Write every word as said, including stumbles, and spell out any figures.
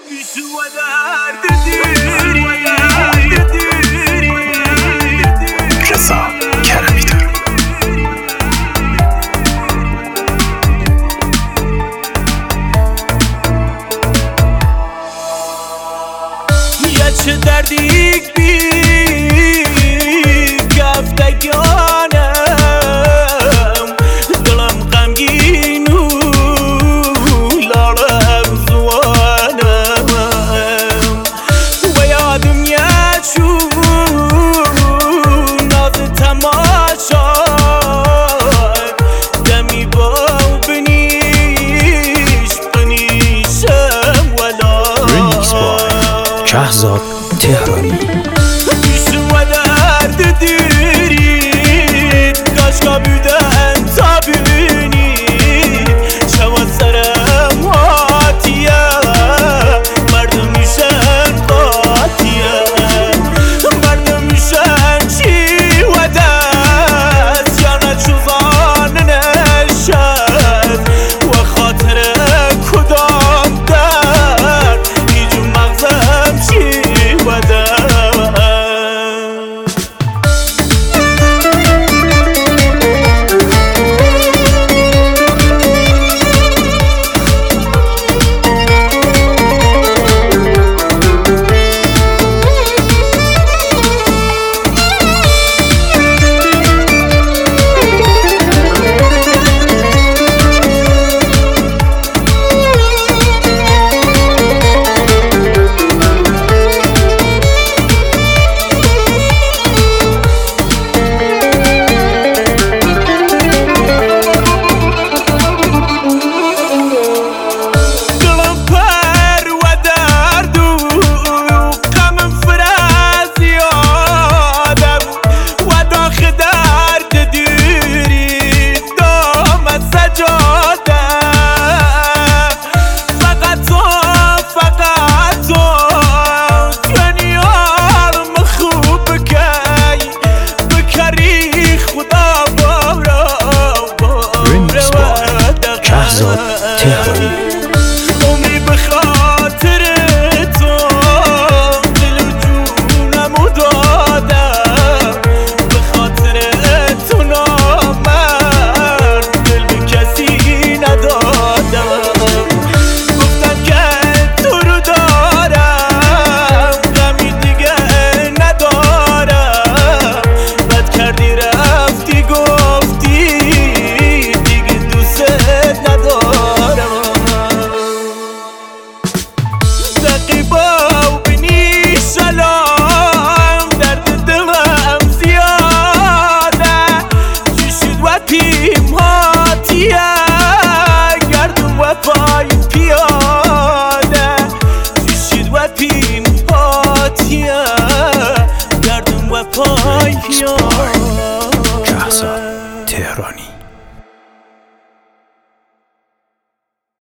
رضا کرمی‌دار. یه چه دردی بی گفتگانم، دلم غمگین و لالم زوانم و یادم یه چون ناز تماشا دمی با بنیش بنیشم ولا شهزاد تهرانی. و درد دیرید کاشکا بودن تا ببینی شما سرم هاتیه مردم میشن قاطیه، مردم میشن چی و دست یا نچوزان نشد و خاطر کدام درد ایجو مغزم چی و دست. تهرانی. امی به خاطر تو دل و جونمو دادم، به خاطر تو نامرد دل به کسی ندادم. گفتم که تو رو دارم غمی دیگه ندارم، بد کردی رفتی گفتی دیگه دوست ندارم. دقیقا و بینی سلام درد دلم زیاده، چی شد و پیم هاتیه گردم و پای پیاده، چی شد و پیم هاتیه گردم و پای پیاده. شهزاد تهرانی.